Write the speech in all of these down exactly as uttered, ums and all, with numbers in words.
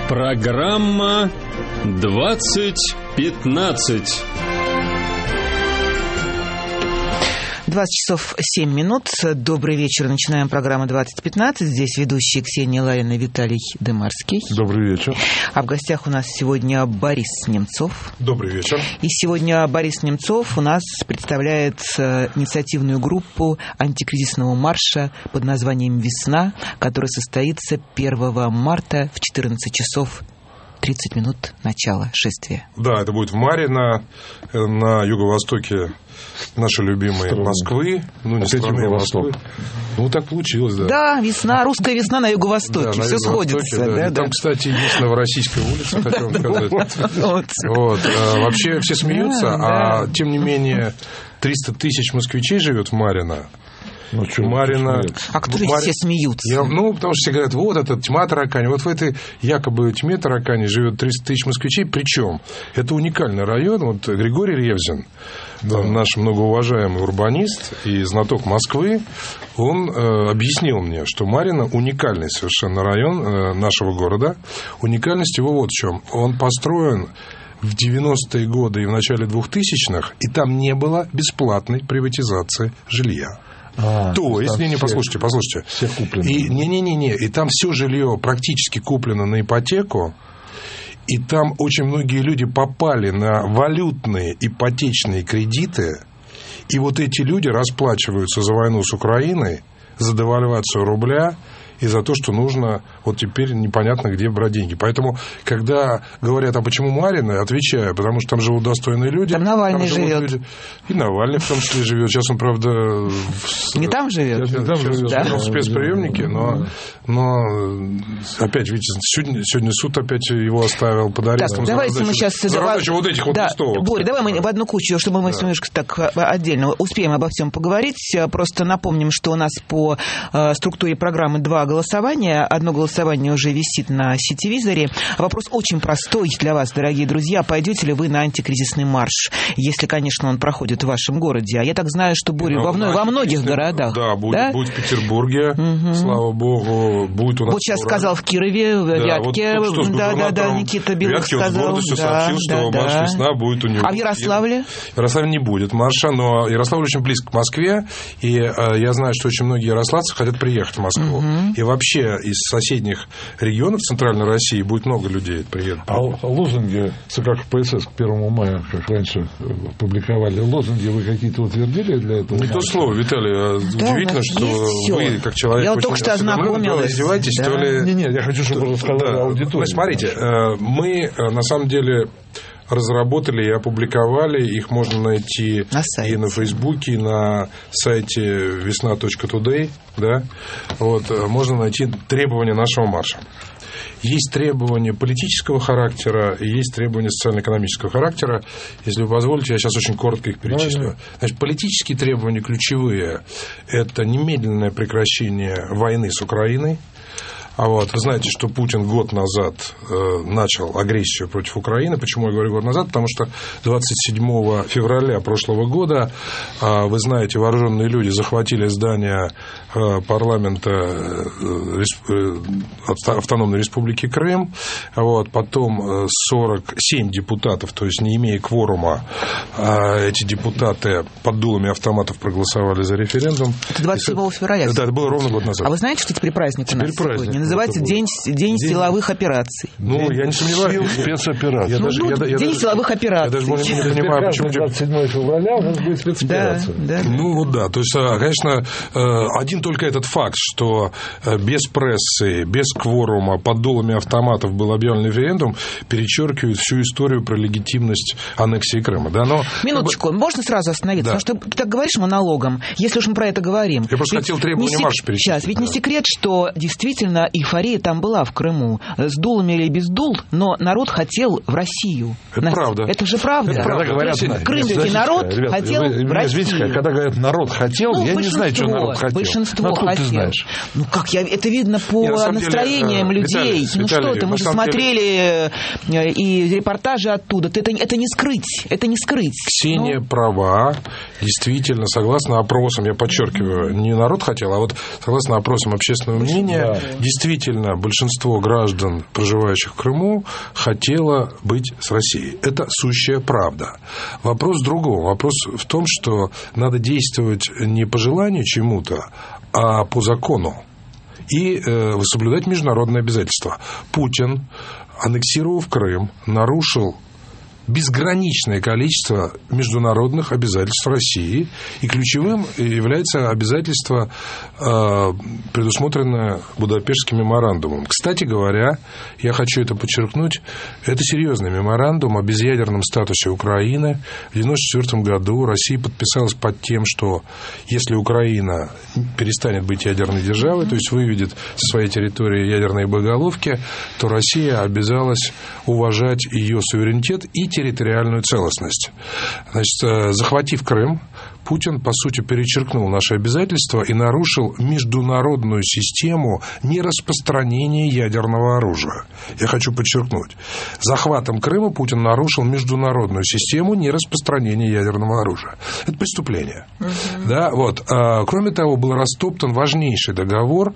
Программа двадцать пятнадцать. двадцать часов семь минут. Добрый вечер. Начинаем программу двадцать пятнадцать. Здесь ведущие Ксения Ларина, Виталий Демарский. Добрый вечер. А в гостях у нас сегодня Борис Немцов. Добрый вечер. И сегодня Борис Немцов у нас представляет инициативную группу антикризисного марша под названием «Весна», который состоится первого марта в четырнадцать часов тридцать минут начала шествия. Да, это будет в Марино, на юго-востоке нашей любимой Страна. Москвы. Ну, не страны, Москвы. Ну, так получилось, да. Да, весна, русская весна на юго-востоке. Да, все сходится. Да. Да, Там, да. кстати, есть Новороссийская улица, хотел вам сказать. Вот. Вообще все смеются, а тем не менее триста тысяч москвичей живет в Марино. Ну, что, Марина... А кто же Мар... все смеются? Я... Ну, потому что все говорят, вот это тьма таракани. Вот в этой якобы тьме таракани живет триста тысяч москвичей. Причем это уникальный район. Вот Григорий Ревзин, да. наш многоуважаемый урбанист и знаток Москвы, он э, объяснил мне, что Марино уникальный совершенно район э, нашего города. Уникальность его вот в чем. Он построен в девяностые годы и в начале двухтысячных, и там не было бесплатной приватизации жилья. А, то есть, не, не, все, послушайте, послушайте. Все куплено. И, не, не, не, не, и там все жилье практически куплено на ипотеку, и там очень многие люди попали на валютные ипотечные кредиты, и вот эти люди расплачиваются за войну с Украиной, за девальвацию рубля и за то, что нужно вот теперь непонятно где брать деньги. Поэтому, когда говорят, а почему Марино, отвечаю, потому что там живут достойные люди. Там Навальный там живет. Люди, и Навальный в том числе живет. Сейчас он, правда... Не там живет? Сейчас, там сейчас, живет, сейчас да. в спецприемнике, но, но опять, видите, сегодня, сегодня суд опять его оставил, подарил. Так, давайте мы сейчас... За раздачу вот этих вот да, листовок. Боря, давай мы в одну кучу, чтобы мы да. немножко так отдельно успеем обо всем поговорить. Просто напомним, что у нас по э, структуре программы два голосования. Одно голосование уже висит на сетевизоре. Вопрос очень простой для вас, дорогие друзья. Пойдете ли вы на антикризисный марш, если, конечно, он проходит в вашем городе? А я так знаю, что, Боря, во, во, во многих городах. Да, будет, да? будет в Петербурге, угу. слава богу, будет у нас... Вот сейчас сказал в Кирове, в Вятке, да, вот, да, да, да, Никита Белых сказал. Вятке вот с гордостью да, сообщил, да, что да. марш «Весна» будет у него. А в Ярославле? В Ярославле не будет марша, но Ярославль очень близко к Москве, и э, я знаю, что очень многие ярославцы хотят приехать в Москву. Угу. И вообще из соседних регионов Центральной России будет много людей приедут. А лозунги ЦК КПСС к первому мая, как раньше публиковали, лозунги вы какие-то утвердили для этого? Не то слово, Виталий. Да, удивительно, что вы, как человек... Я вот только что ознакомилась. Издеваетесь, да. то ли... Не, не, я хочу, чтобы вы рассказали да. аудитории. Значит, смотрите, мы на самом деле... разработали и опубликовали. Их можно найти на и на Фейсбуке, и на сайте весна точка тудей. Да? Вот, можно найти требования нашего марша. Есть требования политического характера и есть требования социально-экономического характера. Если вы позволите, я сейчас очень коротко их перечислю. Значит, политические требования ключевые – это немедленное прекращение войны с Украиной. А вот, вы знаете, что Путин год назад э, начал агрессию против Украины. Почему я говорю год назад? Потому что двадцать седьмого февраля прошлого года, э, вы знаете, вооруженные люди захватили здание э, парламента э, э, Автономной Республики Крым. Вот, потом сорок семь депутатов, то есть не имея кворума, э, эти депутаты под дулами автоматов проголосовали за референдум. Это двадцать седьмого февраля? Да, это было ровно год назад. А вы знаете, что теперь праздник теперь у нас праздник. сегодня? Называется день, день, день силовых операций. Ну, я не сомневаюсь. Спецоперации. Я ну, даже, ну, я, день я силовых даже, операций. Я даже не, не понимаю, почему... двадцать седьмого февраля у нас будет спецоперация. Да, да. Ну, вот да. То есть, конечно, один только этот факт, что без прессы, без кворума, под дулами автоматов был объявлен референдум, перечеркивает всю историю про легитимность аннексии Крыма. Да, но... Минуточку, можно сразу остановиться? Да. Потому что ты так говоришь монологом, если уж мы про это говорим. Я просто ведь хотел требования марша перечислить. Сейчас, ведь да. не секрет, что действительно эйфория там была в Крыму, с дулами или без дул, но народ хотел в Россию. Это Настя, правда. Это же правда. Это правда. Говорят, крымский значит, народ ребята, хотел вы, в Россию. Видите, когда говорят народ хотел, ну, я не знаю, что народ хотел. Большинство ну, хотел. Ты знаешь? Ну как, я, это видно по Нет, настроениям деле, людей. Виталий, ну Виталий, что ты, мы же смотрели деле... и репортажи оттуда. Это, это не скрыть. Это не скрыть. Ксения ну... права. Действительно, согласно опросам, я подчеркиваю, не народ хотел, а вот согласно опросам общественного мнения, да. действительно действительно большинство граждан, проживающих в Крыму, хотело быть с Россией. Это сущая правда. Вопрос в другом. Вопрос в том, что надо действовать не по желанию чему-то, а по закону. И э, соблюдать международные обязательства. Путин, аннексировав Крым, нарушил безграничное количество международных обязательств России, и ключевым является обязательство, предусмотренное Будапештским меморандумом. Кстати говоря, я хочу это подчеркнуть, это серьезный меморандум о безъядерном статусе Украины. В девяносто четвёртом году Россия подписалась под тем, что если Украина перестанет быть ядерной державой, то есть выведет со своей территории ядерные боеголовки, то Россия обязалась уважать ее суверенитет и территориальную целостность. Значит, захватив Крым, Путин, по сути, перечеркнул наши обязательства и нарушил международную систему нераспространения ядерного оружия. Я хочу подчеркнуть. Захватом Крыма Путин нарушил международную систему нераспространения ядерного оружия. Это преступление. Uh-huh. Да, вот. А, кроме того, был растоптан важнейший договор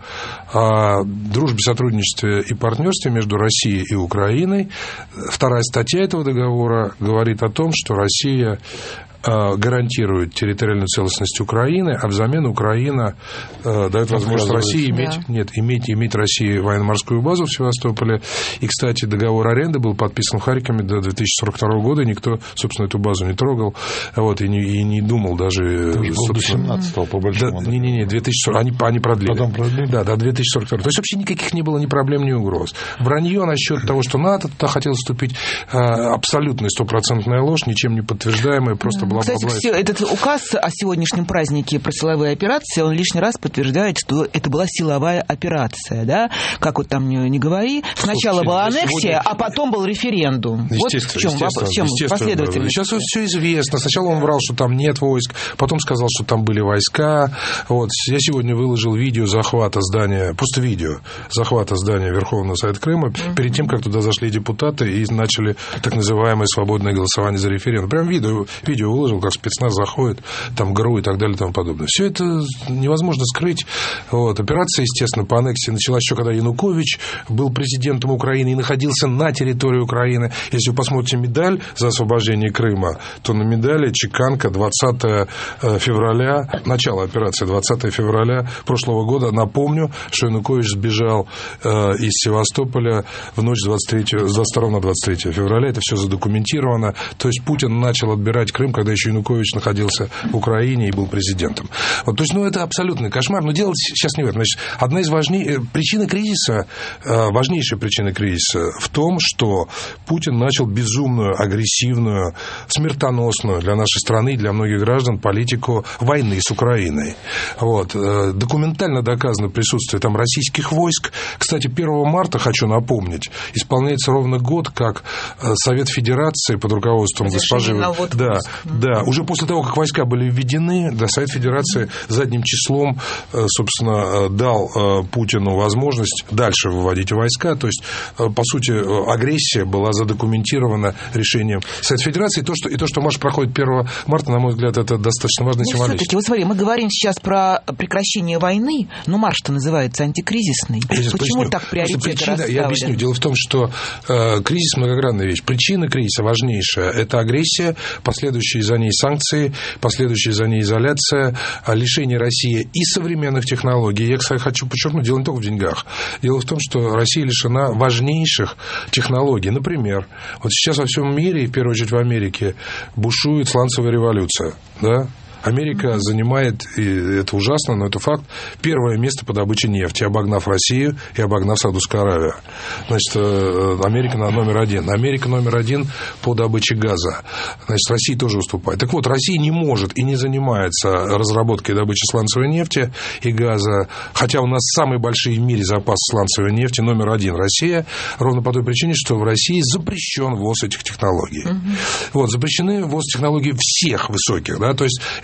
о дружбе, сотрудничестве и партнерстве между Россией и Украиной. Вторая статья этого договора говорит о том, что Россия гарантирует территориальную целостность Украины, а взамен Украина э, дает возможность России иметь, да. нет, иметь, иметь России военно-морскую базу в Севастополе. И, кстати, договор аренды был подписан в Харькове до две тысячи сорок второго года, никто, собственно, эту базу не трогал, вот, и, не, и не думал даже... До две тысячи семнадцатого, по большому. Да, не-не-не, две тысячи сорок, они, они продлили. Потом продлили? Да, до две тысячи сорок второго. То есть, вообще никаких не было ни проблем, ни угроз. Вранье насчет того, что НАТО туда хотел вступить, абсолютная стопроцентная ложь, ничем не подтверждаемая, просто была... Кстати, все, этот указ о сегодняшнем празднике про силовые операции, он лишний раз подтверждает, что это была силовая операция, да? Как вот там не, не говори. Сначала была аннексия, сегодня... а потом был референдум. Вот в чем, в чем последовательность. Сейчас все известно. Сначала он врал, что там нет войск, потом сказал, что там были войска. Вот. Я сегодня выложил видео захвата здания, просто видео захвата здания Верховного Совета Крыма, mm-hmm. перед тем, как туда зашли депутаты и начали так называемое свободное голосование за референдум. Прям видео, видео выложил, как спецназ заходит, там ГРУ и так далее и тому подобное. Все это невозможно скрыть. Вот. Операция, естественно, по аннексии началась еще, когда Янукович был президентом Украины и находился на территории Украины. Если вы посмотрите медаль за освобождение Крыма, то на медали чеканка двадцатого февраля, начало операции двадцатого февраля прошлого года. Напомню, что Янукович сбежал из Севастополя в ночь с двадцать третьего, с двадцать второго на двадцать третье февраля. Это все задокументировано. То есть Путин начал отбирать Крым, когда еще Янукович находился в Украине и был президентом. Вот, то есть, ну, это абсолютный кошмар, но делать сейчас не в этом. Значит, одна из важнейших причин кризиса, важнейшая причина кризиса в том, что Путин начал безумную, агрессивную, смертоносную для нашей страны и для многих граждан политику войны с Украиной. Вот. Документально доказано присутствие там российских войск. Кстати, первого марта, хочу напомнить, исполняется ровно год, как Совет Федерации под руководством госпожи... Да, да, уже после того, как войска были введены, да, Совет Федерации задним числом, собственно, дал Путину возможность дальше выводить войска. То есть, по сути, агрессия была задокументирована решением Совета Федерации. И то, что, и то, что марш проходит первого марта, на мой взгляд, это достаточно важно и ну, символично. Все-таки, вот смотри, мы говорим сейчас про прекращение войны, но марш-то называется антикризисный. Я Почему поясню. Так приоритеты расставлены? Я объясню. Дело в том, что э, кризис многогранная вещь. Причина кризиса важнейшая – это агрессия, последующие за ней санкции, последующая за ней изоляция, лишение России и современных технологий. Я, кстати, хочу подчеркнуть, дело не только в деньгах. Дело в том, что Россия лишена важнейших технологий. Например, вот сейчас во всем мире, и в первую очередь в Америке, бушует сланцевая революция. Да? Америка занимает, и это ужасно, но это факт, первое место по добыче нефти, обогнав Россию и обогнав Саудовскую Аравию. Значит, Америка на номер один. Америка номер один по добыче газа. Значит, Россия тоже уступает. Так вот, Россия не может и не занимается разработкой и добычей сланцевой нефти и газа, хотя у нас самые большие в мире запасы сланцевой нефти, номер один Россия, ровно по той причине, что в России запрещен ввоз этих технологий. Угу. Вот, запрещены ввоз технологий всех высоких, да, то есть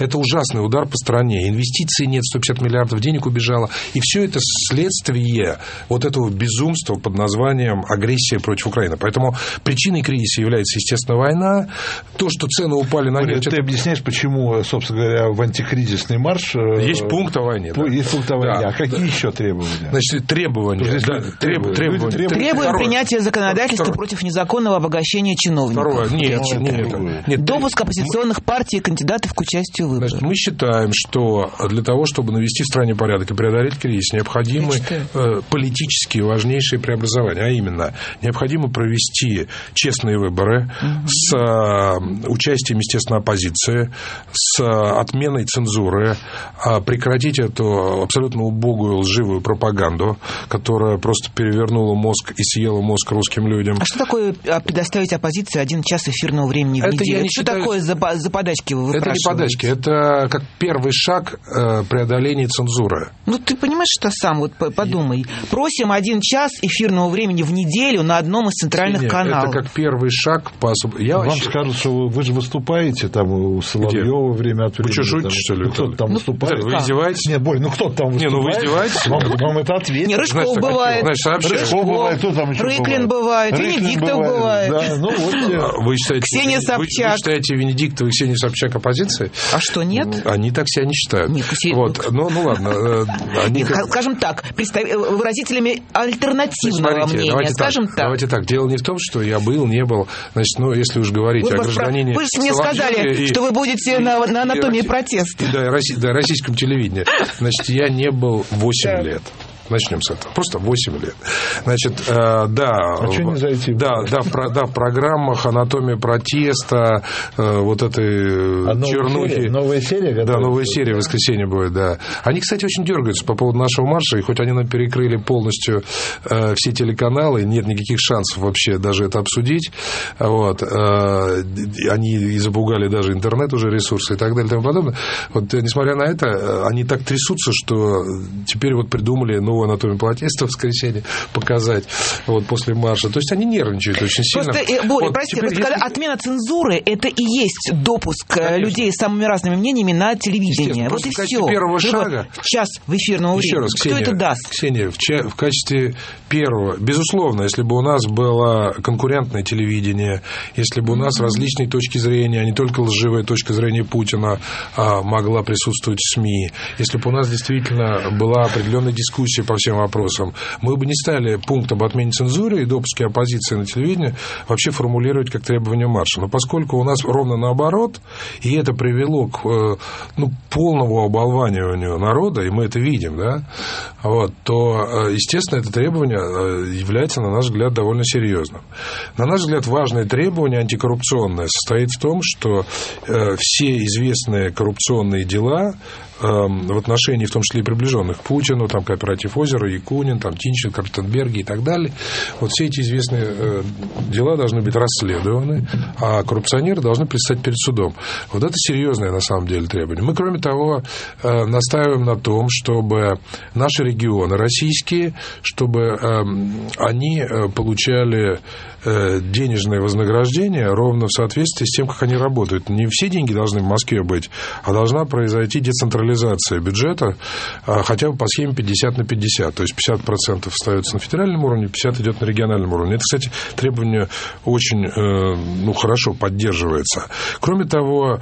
это ужасный удар по стране. Инвестиций нет, сто пятьдесят миллиардов денег убежало. И все это следствие вот этого безумства под названием агрессия против Украины. Поэтому причиной кризиса является, естественно, война. То, что цены упали на нефть... Ты объясняешь, почему, собственно говоря, в антикризисный марш... Есть пункт о войне. Да. Есть пункт о войне. Да. А какие да. еще требования? Значит, требования. Да, требуют, требуют, требуют. Требуем принятия законодательства Второе. против незаконного обогащения чиновников. Второе. Нет, нет, нет, нет. Допуск оппозиционных мы... партий и кандидатов к участию в выборах. Значит, мы считаем, что для того, чтобы навести в стране порядок и преодолеть кризис, необходимы э, политические важнейшие преобразования. А именно, необходимо провести честные выборы угу. с э, участием, естественно, оппозиции, с отменой цензуры, э, прекратить эту абсолютно убогую лживую пропаганду, которая просто перевернула мозг и съела мозг русским людям. А что такое предоставить оппозиции один час эфирного времени в это неделю? Это что считаю... такое за, за подачки вы Это не подачки, это как первый шаг преодоления цензуры. Ну, ты понимаешь, что сам, вот подумай. Просим один час эфирного времени в неделю на одном из центральных Нет, каналов. Это как первый шаг по... Я Вам вообще... скажут, что вы же выступаете там у Соловьева время от времени. Вы что, шутите, что ли? Ну, кто-то там ну, выступает. Вы издеваетесь? Нет, Борь, ну кто-то там выступает. Не, ну вы издеваетесь? Вам, вам это ответит. Не, Рыжков значит, бывает. Значит, сообщаю. Рыжков бывает, кто там еще Рыклин бывает, Рыклин Венедиктов бывает. бывает. Да, ну, вот, вы считаете, Ксения Собчак. Вы, вы считаете Венедиктова и Ксению Собчак оппозицией? А что, нет? Они так себя не считают. Нет, Ксения... вот. ну, ну ладно. Они... Нет, скажем так, представ... выразителями альтернативного Смотрите, мнения. Давайте скажем так, так. Давайте так. Дело не в том, что я был, не был. Значит, ну, если уж говорить вы о гражданине... Вы же мне сказали, и, что вы будете и, на, на анатомии и, протеста. Да, Росси... да, российском телевидении. Значит, я не был восемь лет. Начнем с этого. Просто восемь лет. Значит, э, да, а что не зайти? Да, да, в, про, да, в программах «Анатомия протеста», э, вот этой а чернухи. Серия? Новая серия? Да, новая серия в воскресенье будет, да. Они, кстати, очень дергаются по поводу нашего марша, и хоть они нам перекрыли полностью э, все телеканалы, нет никаких шансов вообще даже это обсудить. Вот, э, они и запугали даже интернет уже, ресурсы и так далее и тому подобное. Вот, несмотря на это, они так трясутся, что теперь вот придумали новую анатомию протеста в воскресенье показать вот, после марша. То есть они нервничают очень сильно. Просто, Боря, вот, прости, теперь, вот, если... отмена цензуры – это и есть допуск Конечно. людей с самыми разными мнениями на телевидение. Вот и все. Первого шага. Час в эфирного Еще времени. раз, Ксения, Кто это даст? Ксения, в, ча- в качестве первого, безусловно, если бы у нас было конкурентное телевидение, если бы у нас различные точки зрения, а не только лживая точка зрения Путина а, могла присутствовать в СМИ, если бы у нас действительно была определенная дискуссия по всем вопросам, мы бы не стали пункт об отмене цензуры и допуске оппозиции на телевидение вообще формулировать как требование марша. Но поскольку у нас ровно наоборот, и это привело к ну, полному оболваниванию народа, и мы это видим, да, вот, то, естественно, это требование является, на наш взгляд, довольно серьезным. На наш взгляд, важное требование антикоррупционное состоит в том, что все известные коррупционные дела в отношении, в том числе и приближенных к Путину, там, Кооператив Озеро, Якунин, там, Тинченко, Ротенберги и так далее, вот все эти известные э, дела должны быть расследованы, а коррупционеры должны предстать перед судом. Вот это серьезное, на самом деле, требование. Мы, кроме того, э, настаиваем на том, чтобы наши регионы российские, чтобы э, они э, получали э, денежное вознаграждение ровно в соответствии с тем, как они работают. Не все деньги должны в Москве быть, а должна произойти децентрализация бюджета хотя бы по схеме пятьдесят на пятьдесят. То есть пятьдесят процентов остается на федеральном уровне, пятьдесят процентов идет на региональном уровне. Это, кстати, требование очень ну, хорошо поддерживается. Кроме того,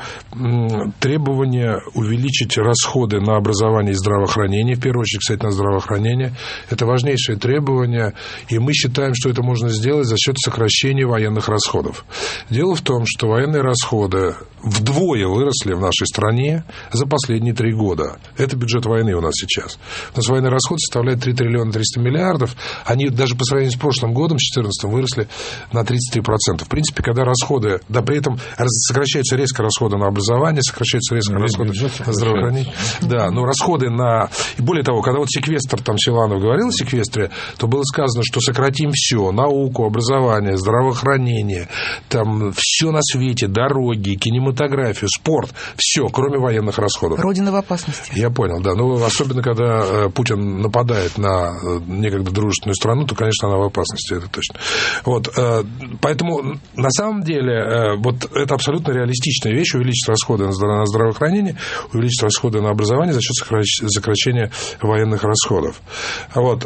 требование увеличить расходы на образование и здравоохранение, в первую очередь, кстати, на здравоохранение, это важнейшее требование, и мы считаем, что это можно сделать за счет сокращения военных расходов. Дело в том, что военные расходы вдвое выросли в нашей стране за последние три года. Это бюджет войны у нас сейчас. У нас военный расход составляет три триллиона триста миллиардов. Они даже по сравнению с прошлым годом, с две тысячи четырнадцатым, выросли на тридцать три процента. В принципе, когда расходы, да, при этом сокращаются резко расходы на образование, сокращаются резко ну, расходы на здравоохранение. Да, но расходы на... И более того, когда вот секвестр, там Силанов говорил о секвестре, то было сказано, что сократим все: науку, образование, здравоохранение, там все на свете, дороги, кинематографию, спорт, все, кроме военных расходов. Родина опасности. Я понял, да. Ну, особенно, когда Путин нападает на некогда дружественную страну, то, конечно, она в опасности, это точно. Вот, поэтому, на самом деле, вот это абсолютно реалистичная вещь, увеличить расходы на здравоохранение, увеличить расходы на образование за счет сокращения военных расходов. Вот.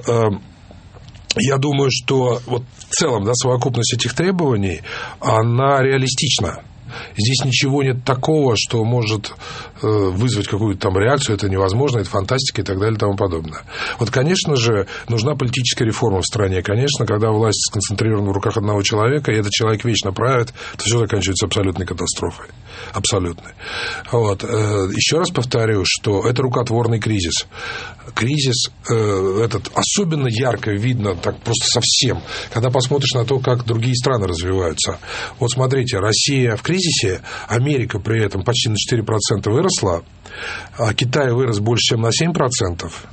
Я думаю, что вот в целом, да, совокупность этих требований, она реалистична. Здесь ничего нет такого, что может э, вызвать какую-то там реакцию, это невозможно, это фантастика и так далее и тому подобное. Вот, конечно же, нужна политическая реформа в стране. Конечно, когда власть сконцентрирована в руках одного человека, и этот человек вечно правит, то все заканчивается абсолютной катастрофой. Абсолютной. Вот. Еще раз повторю, что это рукотворный кризис. Кризис э, этот особенно ярко видно, так просто совсем, когда посмотришь на то, как другие страны развиваются. Вот смотрите, Россия в кризисе, Америка при этом почти на четыре процента выросла, а Китай вырос больше, чем на семь процентов,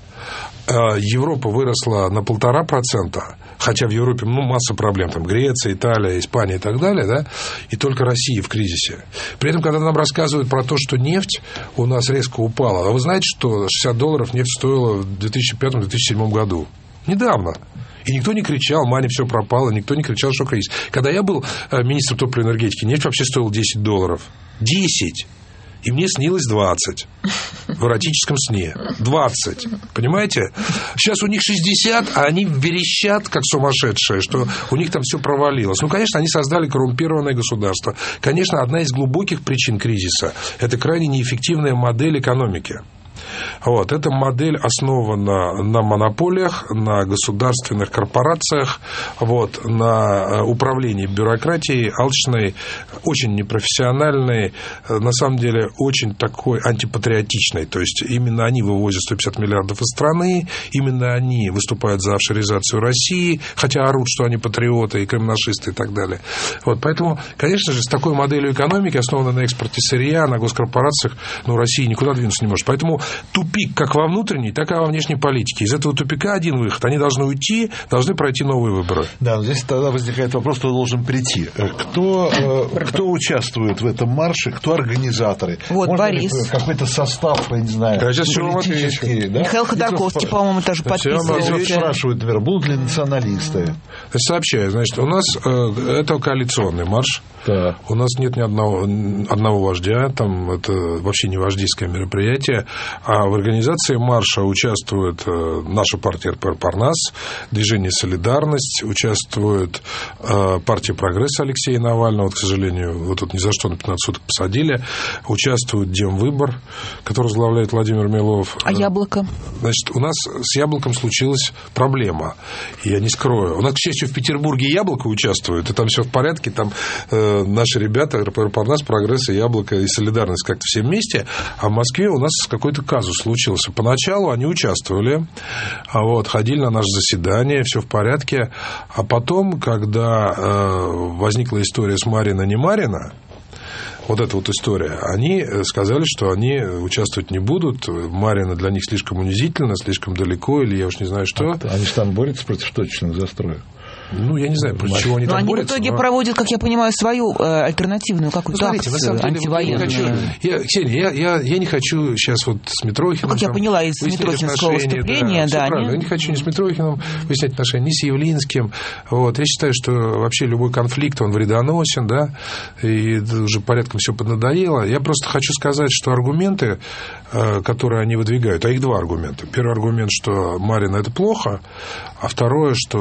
Европа выросла на полтора процента, хотя в Европе ну, масса проблем, там Греция, Италия, Испания и так далее, да, и только Россия в кризисе. При этом, когда нам рассказывают про то, что нефть у нас резко упала, а вы знаете, что шестьдесят долларов нефть стоила в две тысячи пятом - две тысячи седьмом году? Недавно. И никто не кричал, Мане все пропало, никто не кричал, что кризис. Когда я был министром топливной энергетики, нефть вообще стоила десять долларов. десять! И мне снилось двадцать. В эротическом сне. двадцать. Понимаете? Сейчас у них шестьдесят, а они верещат, как сумасшедшие, что у них там все провалилось. Ну, конечно, они создали коррумпированное государство. Конечно, одна из глубоких причин кризиса – это крайне неэффективная модель экономики. Вот. Эта модель основана на монополиях, на государственных корпорациях, вот, на управлении бюрократией, алчной, очень непрофессиональной, на самом деле очень такой антипатриотичной. То есть именно они вывозят сто пятьдесят миллиардов из страны, именно они выступают за офшоризацию России, хотя орут, что они патриоты и криминашисты и так далее. Вот. Поэтому, конечно же, с такой моделью экономики, основанной на экспорте сырья, на госкорпорациях, ну, Россия никуда двинуться не может. Поэтому тупик как во внутренней, так и во внешней политике. Из этого тупика один выход. Они должны уйти, должны пройти новые выборы. Да, но здесь тогда возникает вопрос, кто должен прийти. Кто, кто участвует в этом марше, кто организаторы? Вот, Может Борис. Быть, какой-то состав, я не знаю, политический. Да? Михаил Ходорковский, по-моему, тоже подписывался. Спрашивают, например, будут ли националисты? Сообщаю. Значит, у нас это коалиционный марш. Да. У нас нет ни одного, одного вождя, там это вообще не вождистское мероприятие, а в организации марша участвует наша партия эр пэ эр «Парнас», движение «Солидарность», участвует партия «Прогресс» Алексея Навального, вот, к сожалению, вот тут ни за что на пятнадцать суток посадили, участвует Демвыбор, который возглавляет Владимир Милов. А «Яблоко»? Значит, у нас с «Яблоком» случилась проблема, я не скрою. У нас, к счастью, в Петербурге «Яблоко» участвует, и там все в порядке, там наши ребята, эр пэ эр «Парнас», «Прогресс», и «Яблоко», и «Солидарность» как-то все вместе, а в Москве у нас какой-то казус случился. Поначалу они участвовали, вот, ходили на наше заседание, все в порядке, а потом, когда э, возникла история с Марина не Марина, вот эта вот история, они сказали, что они участвовать не будут. Марина для них слишком унизительно, слишком далеко, или я уж не знаю что. Они же там борются против точечных застроек. Ну, я не знаю, против чего они но там они борются. Они в итоге но... проводят, как я понимаю, свою э, альтернативную какую-то ну, акцию, на самом деле, антивоенную. Я, хочу, я, Ксения, я, я, я не хочу сейчас вот с Митрохиным... Ну, как я поняла из Митрохинского выступления, да. да не... Я не хочу ни с Митрохиным выяснять отношения, ни с Явлинским. Вот. Я считаю, что вообще любой конфликт, он вредоносен, да, и уже порядком все поднадоело. Я просто хочу сказать, что аргументы, которые они выдвигают, а их два аргумента. Первый аргумент, что Марина – это плохо, а второе, что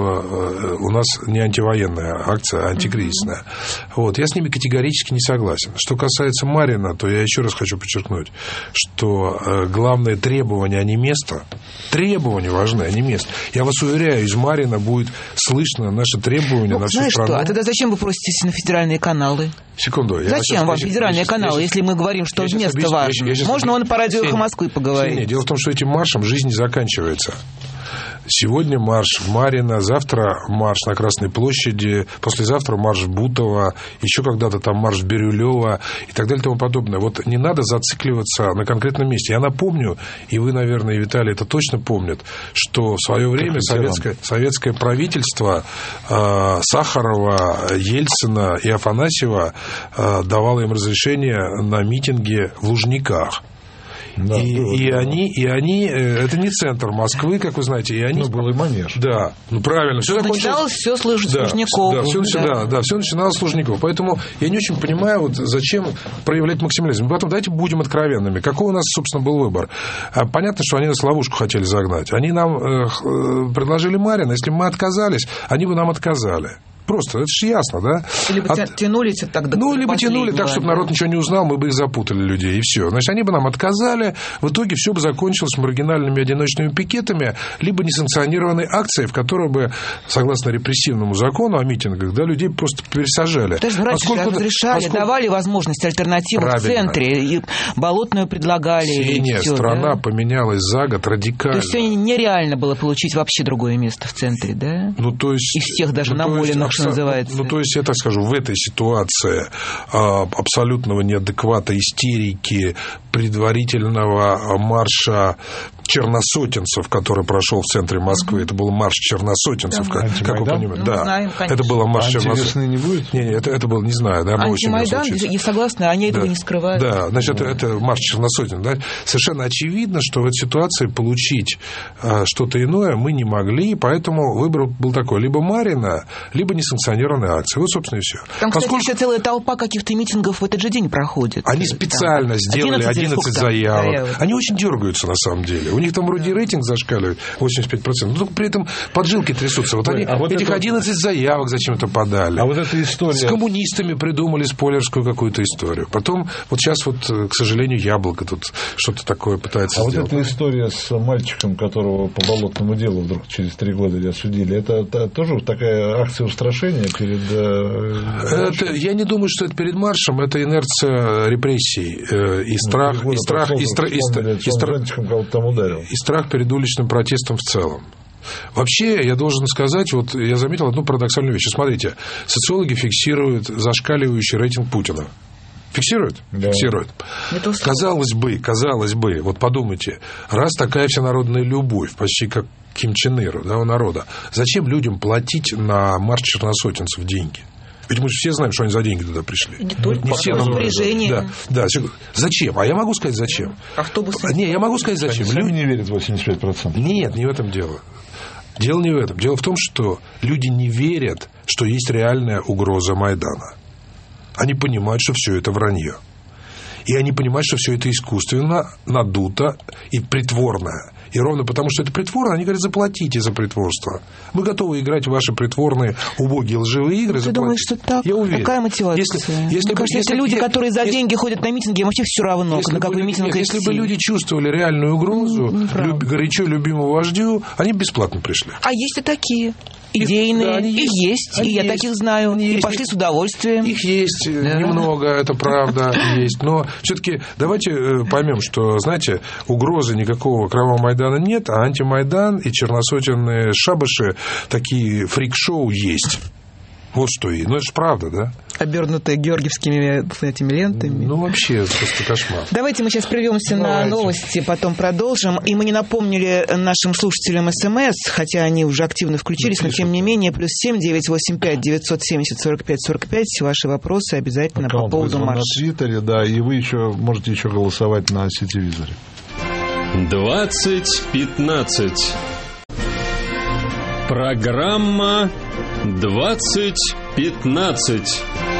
у нас не антивоенная акция, а антикризисная. Вот. Я с ними категорически не согласен. Что касается Марина, то я еще раз хочу подчеркнуть, что главное требование, а не место. Требования важны, а не место. Я вас уверяю, из Марина будет слышно наше требование ну, на всю знаешь страну. Что? А тогда зачем вы проситесь на федеральные каналы? Секунду. Зачем вам федеральные каналы, если мы говорим, что место важно? Можно он по радио «Эхо Москвы» поговорить. Дело в том, что этим маршем жизнь не заканчивается. Сегодня марш в Марьино, завтра марш на Красной площади, послезавтра марш в Бутово, еще когда-то там марш в Бирюлево и так далее и тому подобное. Вот не надо зацикливаться на конкретном месте. Я напомню, и вы, наверное, и Виталий это точно помнят, что в свое время советское, советское правительство э, Сахарова, Ельцина и Афанасьева э, давало им разрешение на митинги в Лужниках. Да, и, было, и, да. они, и они, это не центр Москвы, как вы знаете, и они... Ну, был и манеж. Да, ну правильно. Все начиналось все с Лужников. Да, все, да. Да, да, все начиналось с Лужников. Поэтому я не очень понимаю, вот, зачем проявлять максимализм. Потом давайте будем откровенными. Какой у нас, собственно, был выбор? Понятно, что они нас в ловушку хотели загнать. Они нам э, предложили Марина. Если бы мы отказались, они бы нам отказали. Просто, это же ясно, да? Либо От... тянули так до Ну, либо тянули так, чтобы народ ничего не узнал, мы бы их запутали, людей, и все. Значит, они бы нам отказали, в итоге все бы закончилось маргинальными одиночными пикетами, либо несанкционированной акцией, в которой бы, согласно репрессивному закону о митингах, да, людей просто пересажали. То есть, раньше разрешали, поскольку... давали возможность альтернативу в центре, и Болотную предлагали. Синяя и все, страна да? поменялась за год радикально. То есть, сегодня нереально было получить вообще другое место в центре, да? Ну, то есть... Из всех даже ну, намоленных, что называется. Ну, то есть, я так скажу, в этой ситуации а, абсолютного неадеквата, истерики, предварительного марша черносотенцев, который прошел в центре Москвы, mm-hmm. это был марш черносотенцев, да, как, как вы понимаете. Ну, да, знаем, это было марш черносотенцев. Не будет? Не, не, это, это было, не знаю, да, Антимайдан, и согласны, они этого да. не скрывают. Да, значит, да. это, это марш черносотен. Да? Совершенно очевидно, что в этой ситуации получить а, что-то иное мы не могли, поэтому выбор был такой: либо Марина, либо несанкционированная акция. Вот, собственно, и все. Там, кстати, Поскольку... еще целая толпа каких-то митингов в этот же день проходит. Они специально там сделали одиннадцать заявок. заявок. Они очень дергаются, на самом деле. У них там вроде да. рейтинг зашкаливает восемьдесят пять процентов, но только при этом поджилки трясутся. Вот они а вот этих это... одиннадцать заявок зачем-то подали. А вот эта история... С коммунистами придумали спойлерскую какую-то историю. Потом, вот сейчас вот, к сожалению, Яблоко тут что-то такое пытается а сделать. А вот эта история с мальчиком, которого по болотному делу вдруг через три года осудили, это, это тоже такая акция устрашения перед... Это, я не думаю, что это перед маршем, это инерция репрессий и страх, ну, и страх, и страх, и страх, и страх, и страх перед уличным протестом в целом. Вообще, я должен сказать, вот я заметил одну парадоксальную вещь. Смотрите, социологи фиксируют зашкаливающий рейтинг Путина. Фиксируют? Да. Фиксируют. Казалось бы, казалось бы, вот подумайте, раз такая всенародная любовь, почти как Ким Чен Иру, да, у народа, зачем людям платить на марш черносотенцев деньги? Ведь мы же все знаем, что они за деньги туда пришли. Не только не все, но да, да. Зачем? А я могу сказать, зачем? Автобусы. Не, я могу сказать, зачем. Люди не верят в восемьдесят пять процентов. Нет, не в этом дело. Дело не в этом. Дело в том, что люди не верят, что есть реальная угроза Майдана. Они понимают, что все это вранье. И они понимают, что все это искусственно, надуто и притворное. И ровно потому, что это притворно, они говорят: заплатите за притворство. Мы готовы играть в ваши притворные, убогие, лживые игры. Ты заплатите. думаешь, что так? Я уверен. Какая мотивация? Если, если Мне бы, кажется, если, это люди, я, которые за если, деньги ходят на митинги, им вообще все равно, на какой бы, митинг нет, Если бы люди чувствовали реальную угрозу, ну, люб, горячо любимому вождю, они бесплатно пришли. А есть и такие. Идейные, да, и есть, есть и я есть. Таких знаю, они и есть. Пошли с удовольствием. Их есть да. немного, это правда, есть. Но все-таки давайте поймем, что, знаете, угрозы никакого кровавого Майдана нет, а антимайдан и черносотенные шабаши, такие фрик-шоу есть. Вот что и. Ну, это же правда, да? Обернутые георгиевскими этими лентами. Ну, вообще, просто кошмар. Давайте мы сейчас прервемся на новости, потом продолжим. И мы не напомнили нашим слушателям СМС, хотя они уже активно включились, но тем не менее, плюс семь девятьсот восемьдесят пять девятьсот семьдесят сорок пять сорок пять. Ваши вопросы обязательно аккаунт по поводу марша. На Твиттере, да, и вы еще можете еще голосовать на сетевизоре. двадцать пятнадцать. Программа двадцать пятнадцать.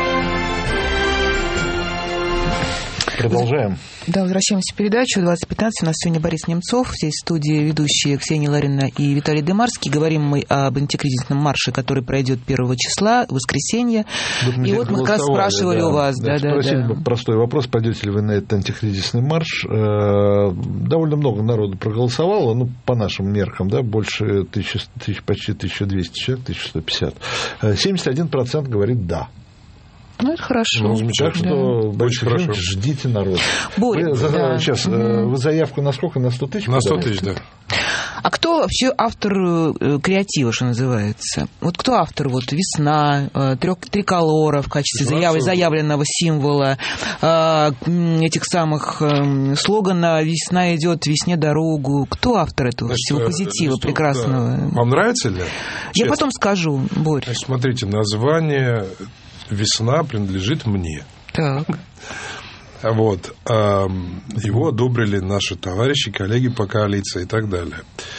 Продолжаем. Да, возвращаемся в передачу двадцать пятнадцать. У нас сегодня Борис Немцов. Здесь в студии ведущие Ксения Ларина и Виталий Демарский. Говорим мы об антикризисном марше, который пройдет первого числа, в воскресенье. Вот и вот мы как раз спрашивали да, у вас. Да, да, спросили да. простой вопрос, пойдете ли вы на этот антикризисный марш. Довольно много народу проголосовало, ну, по нашим меркам, да, больше тысячи, тысяч, почти тысяча двести человек, тысяча сто пятьдесят. семьдесят один процент говорит «да». Ну, это хорошо. Ну, так что, да. Очень хорошо. Ждите народ. Боря, вы, да. Сейчас, угу. вы заявку на сколько? На сто тысяч? На сто тысяч, да. А кто вообще автор э, креатива, что называется? Вот кто автор? Вот «Весна», э, триколора в качестве заяв, заявленного символа, э, этих самых э, слогана «Весна идет, весне дорогу». Кто автор этого Значит, всего позитива что, прекрасного? Да. Вам нравится ли? Я потом скажу, Борь. Значит, смотрите, название «Весна» принадлежит мне. Так. Вот. Его одобрили наши товарищи, коллеги по коалиции и так далее.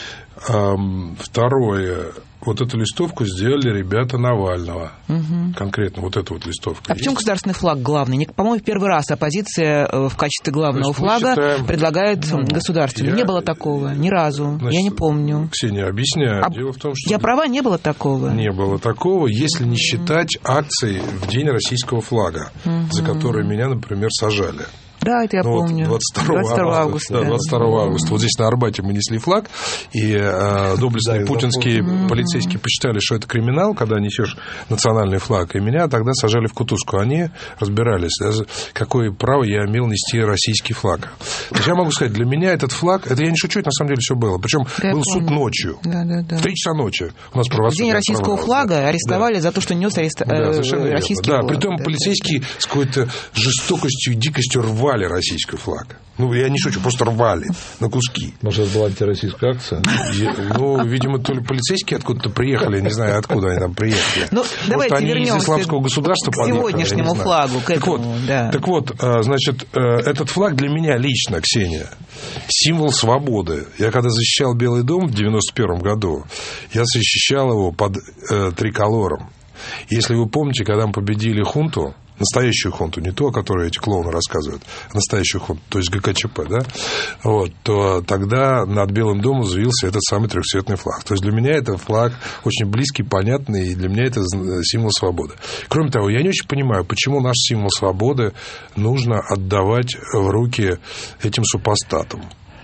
Второе. Вот эту листовку сделали ребята Навального. Угу. Конкретно вот эту вот листовку. А в чем государственный флаг главный? По-моему, в первый раз оппозиция в качестве главного флага считаем... предлагает ну, государственный. Я... Не было такого ни разу. Значит, я не помню. Ксения, объясняю. А... Дело в том, что... Я права, не было такого? Не было такого, если не считать акций в день российского флага, угу. за которые меня, например, сажали. Да, это я ну, помню. двадцать второго августа. Да, двадцать второго августа. Вот здесь на Арбате мы несли флаг, и э, доблестные да, путинские mm-hmm. полицейские посчитали, что это криминал, когда несешь национальный флаг, и меня тогда сажали в кутузку. Они разбирались, да, какое право я имел нести российский флаг. То есть я могу сказать, для меня этот флаг, это я не шучу, это на самом деле все было. Причем да, был суд ночью. Да, да, да. В три часа ночи у нас правосудие. День российского флага арестовали да. за то, что нес арест... да, э, российский да, флаг. Да, притом да, полицейские да. с какой-то жестокостью и дикостью рвали российский флаг. Ну, я не шучу, просто рвали на куски. Может, это была антироссийская акция? Ну, видимо, то ли полицейские откуда-то приехали, не знаю, откуда они там приехали. Ну, давайте они вернемся из исламского государства к сегодняшнему флагу, к этому. Так вот, значит, этот флаг для меня лично, Ксения, символ свободы. Я когда защищал Белый дом в девяносто первом году, я защищал его под триколором. Если вы помните, когда мы победили хунту, настоящую хунту, не ту, о которой эти клоуны рассказывают, а настоящую хунту, то есть ГКЧП, да, вот, то тогда над Белым домом взвился этот самый трехцветный флаг. То есть для меня это флаг очень близкий, понятный, и для меня это символ свободы. Кроме того, я не очень понимаю, почему наш символ свободы нужно отдавать в руки этим супостатам.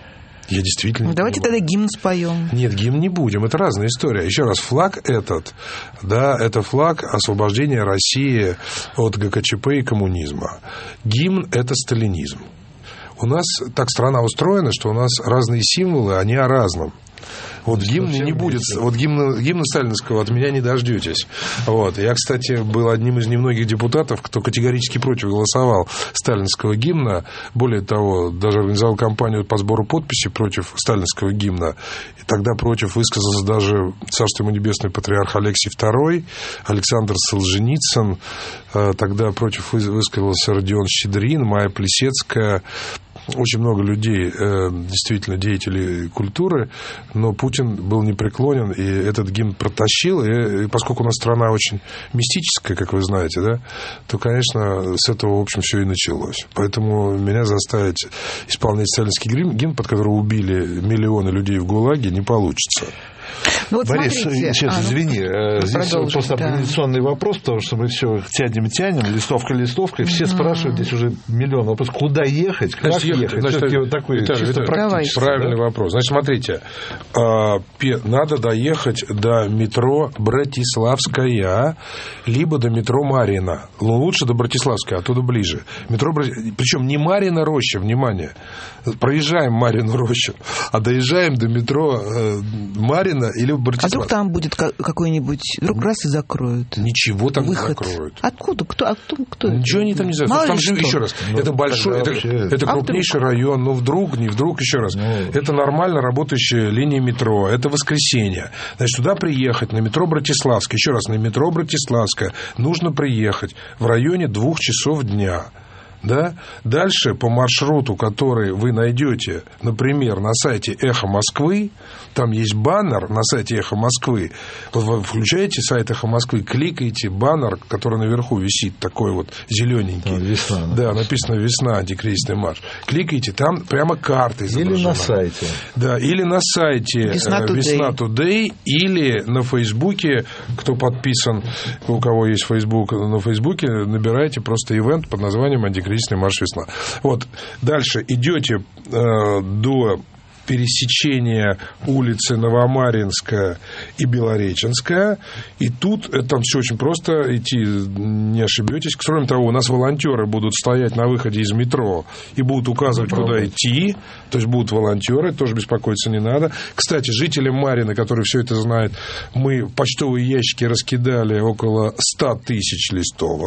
Я действительно... Давайте тогда гимн споем. Нет, гимн не будем, это разная история. Еще раз, флаг этот, да, это флаг освобождения России от ГКЧП и коммунизма. Гимн – это сталинизм. У нас так страна устроена, что у нас разные символы, они о разном. Вот гимн не будет, вот гимна, гимна сталинского от меня не дождетесь. Вот. Я, кстати, был одним из немногих депутатов, кто категорически против голосовал сталинского гимна. Более того, даже организовал кампанию по сбору подписей против сталинского гимна. И тогда против высказался даже царство ему небесный патриарх Алексий второй, Александр Солженицын. Тогда против высказался Родион Щедрин, Майя Плесецкая. Очень много людей, действительно, деятелей культуры, но Путин был непреклонен, и этот гимн протащил, и поскольку у нас страна очень мистическая, как вы знаете, да, то, конечно, с этого, в общем, все и началось. Поэтому меня заставить исполнять сталинский гимн, под который убили миллионы людей в ГУЛАГе, не получится. Ну, вот Борис, смотрите. сейчас, а, извини, ну, здесь просто да. оппозиционный вопрос, потому что мы все тянем и тянем, листовка листовкой, все mm-hmm. спрашивают здесь уже миллион вопросов, куда ехать, как значит, ехать. Значит, Все-таки вот такой Виталий, чисто Виталий, практический. Правильный да? вопрос. Значит, смотрите, надо доехать до метро Братиславская, либо до метро Марьина. Ну, лучше до Братиславской, оттуда ближе. Метро, причем не Марьина Роща, внимание, проезжаем Марьину Рощу, а доезжаем до метро Марьина или Братиславская. А вдруг там будет какой-нибудь, вдруг раз и закроют? Ничего там Выход. не закроют. Откуда? Кто? А кто, кто Ничего они там не знают. Там же, еще раз, ну, это большой, это, это крупнейший а район, но вдруг, не вдруг, еще раз, ну, это нормально работающая линия метро, это воскресенье. Значит, туда приехать, на метро Братиславская, еще раз, на метро Братиславская нужно приехать в районе двух часов дня. Да? Дальше по маршруту, который вы найдете, например, на сайте «Эхо Москвы», там есть баннер на сайте «Эхо Москвы». Вот вы включаете сайт «Эхо Москвы», кликаете баннер, который наверху висит, такой вот зелененький. Там весна. Да, написано «Весна», антикризисный марш. Кликаете, там прямо карта изображена. Или на сайте. Да, или на сайте «Весна Today», или на Фейсбуке, кто подписан, у кого есть Фейсбук, на Фейсбуке набираете просто ивент под названием «Антикризисный марш «Весна». Вот, дальше идете э, до пересечения улицы Новомаринская и Белореченская, и тут там все очень просто, идти не ошибетесь. Кроме того, у нас волонтеры будут стоять на выходе из метро и будут указывать, куда идти, то есть будут волонтеры, тоже беспокоиться не надо. Кстати, жителям Марьина, которые все это знают, мы в почтовые ящики раскидали около ста тысяч листовок.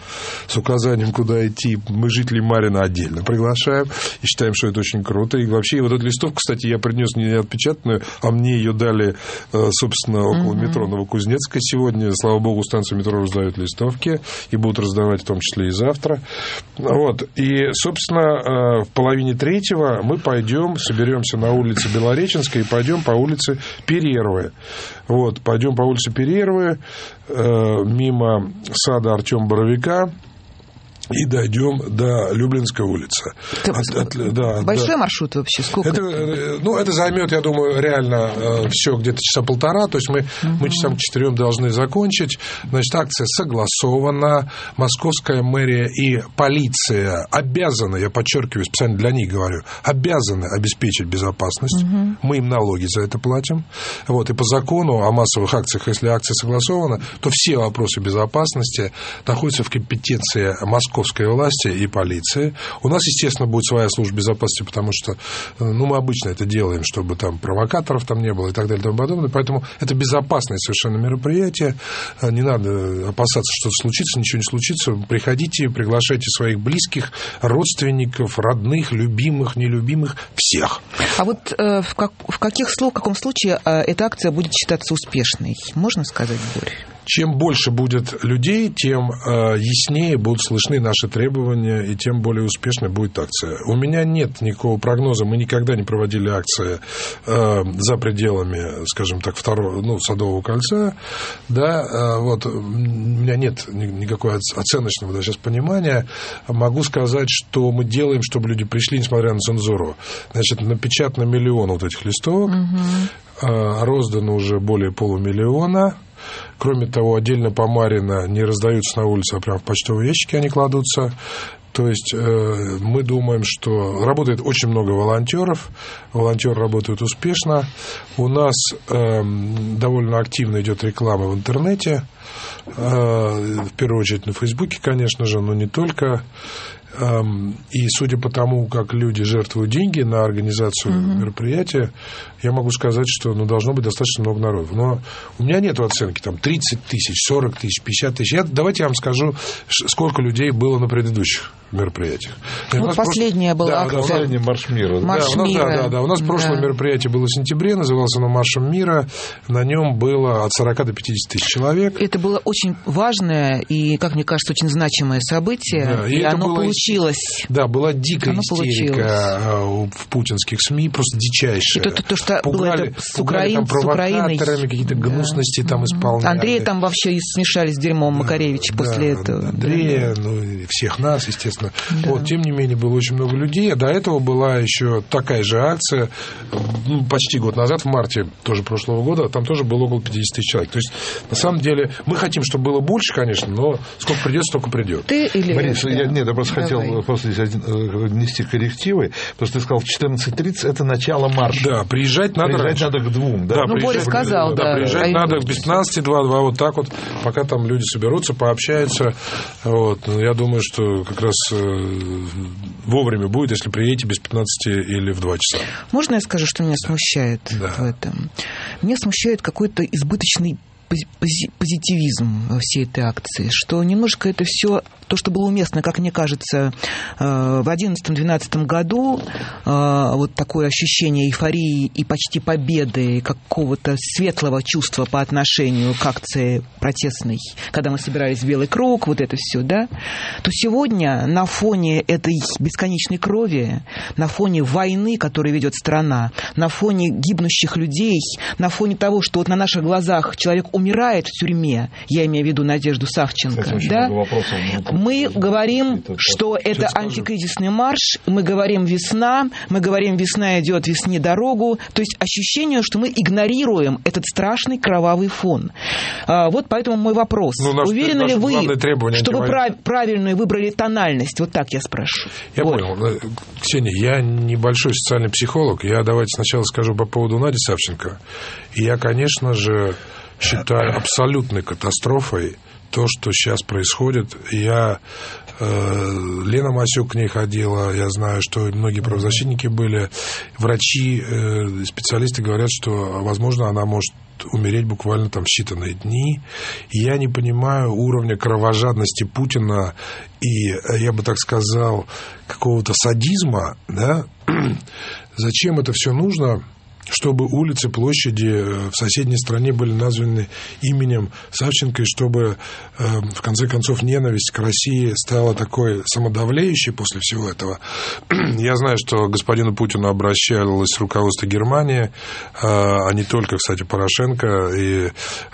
с указанием, куда идти. Мы жителей Марина отдельно приглашаем и считаем, что это очень круто. И вообще вот эту листовку, кстати, я принес не отпечатанную, а мне ее дали, собственно, около mm-hmm. метро Новокузнецкой сегодня. Слава богу, станцию метро раздают листовки и будут раздавать в том числе и завтра. Вот. И, собственно, в половине третьего мы пойдем, соберемся на улице Белореченской и пойдем по улице Перервы. Вот. Пойдем по улице Перервы мимо сада Артема Боровика и дойдем до Люблинской улицы. Это от, от, да, большой да. маршрут вообще? Сколько? Это, ну, это займет, я думаю, реально э, все где-то часа полтора. То есть мы, угу. мы часам к четырем должны закончить. Значит, акция согласована. Московская мэрия и полиция обязаны, я подчеркиваю, специально для них говорю, обязаны обеспечить безопасность. Угу. Мы им налоги за это платим. Вот, и по закону о массовых акциях, если акция согласована, то все вопросы безопасности находятся в компетенции Москвы, московской власти и полиции. У нас, естественно, будет своя служба безопасности, потому что ну, мы обычно это делаем, чтобы там провокаторов там не было и так далее и тому подобное. Поэтому это безопасное совершенно мероприятие. Не надо опасаться, что-то случится, ничего не случится. Приходите, приглашайте своих близких, родственников, родных, любимых, нелюбимых, всех. А вот э, в, как, в каких в каком случае э, эта акция будет считаться успешной? Можно сказать, Борь? Чем больше будет людей, тем э, яснее будут слышны наши требования, и тем более успешной будет акция. У меня нет никакого прогноза, мы никогда не проводили акции э, за пределами, скажем так, второго, ну, Садового кольца, да, э, вот, у меня нет никакого оценочного да, сейчас понимания. Могу сказать, что мы делаем, чтобы люди пришли, несмотря на цензуру. Значит, напечатано миллион вот этих листовок, угу. э, роздано уже более полумиллиона. Кроме того, отдельно по Марина не раздаются на улице, а прямо в почтовые ящики они кладутся. То есть э, мы думаем, что работает очень много волонтеров, волонтеры работают успешно. У нас э, довольно активно идет реклама в интернете, э, в первую очередь на Фейсбуке, конечно же, но не только. И судя по тому, как люди жертвуют деньги на организацию mm-hmm. мероприятия, я могу сказать, что ну, должно быть достаточно много народу. Но у меня нет оценки, там, тридцать тысяч, сорок тысяч, пятьдесят тысяч. Я, давайте я вам скажу, сколько людей было на предыдущих мероприятиях. Ну, последняя просто... была да, акция. Да, Марш мира. Марш да, у нас, мира. Да, да, да. У нас да. прошлое мероприятие было в сентябре, называлось оно «Маршем мира». На нем было от сорока до пятидесяти тысяч человек. Это было очень важное и, как мне кажется, очень значимое событие. Да, и, и оно было... получилось. Да, была дикая Оно истерика получилось. В путинских СМИ, просто дичайшая. И то, то, что пугали, было это с, Украин, там, с Украиной. Какие-то гнусности да. там исполняли. Андрея там вообще смешали с дерьмом да, Макаревич да, после этого. Андрея, да. ну и всех нас, естественно. Да. Вот, тем не менее, было очень много людей. А до этого была еще такая же акция, ну, почти год назад, в марте тоже прошлого года, там тоже было около пятидесяти тысяч человек. То есть, на самом деле, мы хотим, чтобы было больше, конечно, но сколько придет, столько придет. Ты или... Борис, я, нет, я просто Давай. хотел просто здесь внести коррективы, потому что ты сказал, в четырнадцать тридцать это начало марша. Да, приезжать надо Приезжать раньше. надо к двум. Да, да ну, Боря сказал, да. да приезжать а надо к пятнадцати, два-два, вот так вот, пока там люди соберутся, пообщаются. Вот. Я думаю, что как раз вовремя будет, если приедете без пятнадцати или в два часа. Можно я скажу, что меня смущает да. в этом? Меня смущает какой-то избыточный позитивизм всей этой акции, что немножко это все то, что было уместно, как мне кажется, в одиннадцатом-двенадцатом году, вот такое ощущение эйфории и почти победы, какого-то светлого чувства по отношению к акции протестной, когда мы собирались в Белый круг, вот это все, да, то сегодня на фоне этой бесконечной крови, на фоне войны, которую ведет страна, на фоне гибнущих людей, на фоне того, что вот на наших глазах человек умирает в тюрьме, я имею в виду Надежду Савченко, кстати, да, мы говорим, это, что это антикризисный марш, мы говорим весна, мы говорим весна идет весне дорогу, то есть ощущение, что мы игнорируем этот страшный кровавый фон. А, вот поэтому мой вопрос. Ну, наш, уверены ли вы, что вы прав, правильную выбрали тональность? Вот так я спрошу. Я вот. понял. Ксения, я небольшой социальный психолог, я давайте сначала скажу по поводу Нади Савченко. И я, конечно же, считаю абсолютной катастрофой то, что сейчас происходит. Я, э, Лена Масюк к ней ходила, я знаю, что многие правозащитники были, врачи, э, специалисты говорят, что, возможно, она может умереть буквально там в считанные дни. И я не понимаю уровня кровожадности Путина и, я бы так сказал, какого-то садизма, да? Зачем это все нужно? Чтобы улицы, площади в соседней стране были названы именем Савченко, и чтобы, в конце концов, ненависть к России стала такой самодавлеющей после всего этого. Я знаю, что к господину Путину обращалось руководство Германии, а не только, кстати, Порошенко. И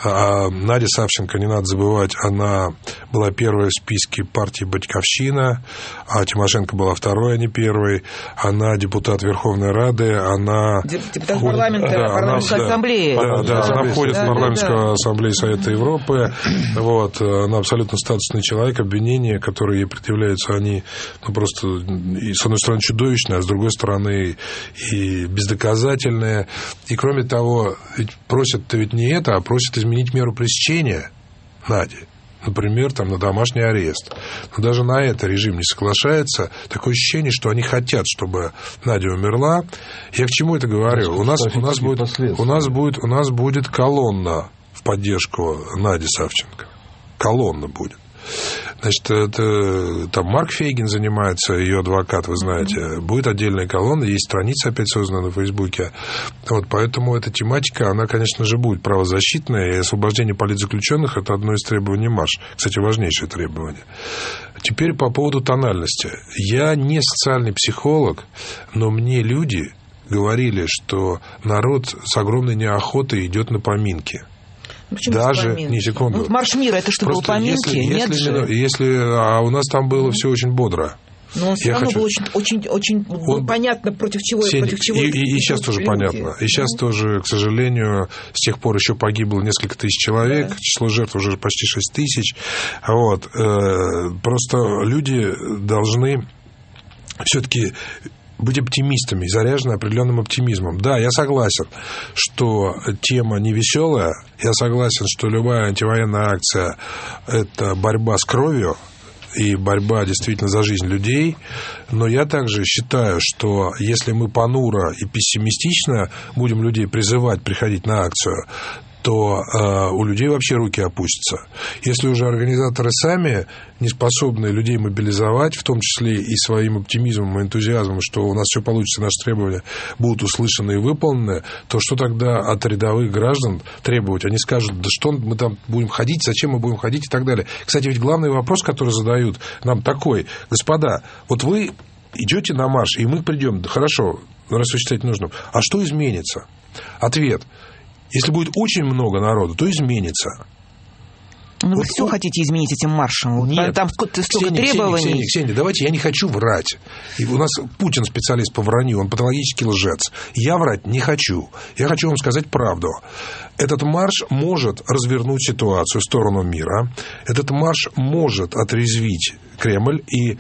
а Надя Савченко, не надо забывать, она была первой в списке партии «Батьковщина», а Тимошенко была второй, а не первой. Она депутат Верховной Рады, она... Депутат парламента, да, парламентской она, ассамблеи. Да, да, она входит да, в парламентскую да, да. ассамблею Совета Европы. Вот, она абсолютно статусный человек. Обвинения, которые ей предъявляются, они ну, просто, и, с одной стороны, чудовищные, а с другой стороны, и бездоказательные. И, кроме того, ведь просят-то ведь не это, а просят изменить меру пресечения Нади. Например, там, на домашний арест. Но даже на это режим не соглашается. Такое ощущение, что они хотят, чтобы Надя умерла. Я к чему это говорю? У нас, у, нас будет, у, нас будет, у нас будет колонна в поддержку Нади Савченко. Колонна будет. Значит, это, там Марк Фейгин занимается, ее адвокат, вы знаете. Будет отдельная колонна, есть страница опять создана на Фейсбуке. Вот, поэтому эта тематика, она, конечно же, будет правозащитная, и освобождение политзаключенных – это одно из требований МАШ. Кстати, важнейшее требование. Теперь по поводу тональности. Я не социальный психолог, но мне люди говорили, что народ с огромной неохотой идет на поминки. Почему даже, не секунду. Ну, марш мира, это что, было поминки? Если, Нет если, же. Если, а у нас там было mm. все очень бодро. Но он все равно хочу... был очень, очень, очень он... понятно, против чего Сень... и против чего. И, и, и сейчас тоже люди. Понятно. И сейчас mm. тоже, к сожалению, с тех пор еще погибло несколько тысяч человек, yeah. число жертв уже почти шесть тысяч. Вот. Просто люди должны все-таки быть оптимистами, заряжены определенным оптимизмом. Да, я согласен, что тема не веселая, я согласен, что любая антивоенная акция – это борьба с кровью и борьба действительно за жизнь людей, но я также считаю, что если мы понуро и пессимистично будем людей призывать приходить на акцию, то э, у людей вообще руки опустятся. Если уже организаторы сами не способны людей мобилизовать, в том числе и своим оптимизмом и энтузиазмом, что у нас все получится, наши требования будут услышаны и выполнены, то что тогда от рядовых граждан требовать? Они скажут, да что мы там будем ходить, зачем мы будем ходить и так далее. Кстати, ведь главный вопрос, который задают нам такой: господа, вот вы идете на марш, и мы придем, да хорошо, раз вы считаете нужным, а что изменится? Ответ: если будет очень много народу, то изменится. Ну, вы вот все он... хотите изменить этим маршем? Нет. Там столько Ксения, требований. Ксения, Ксения, Ксения, давайте, я не хочу врать. И у нас Путин специалист по вранью, он патологический лжец. Я врать не хочу. Я хочу вам сказать правду. Этот марш может развернуть ситуацию в сторону мира. Этот марш может отрезвить Кремль и...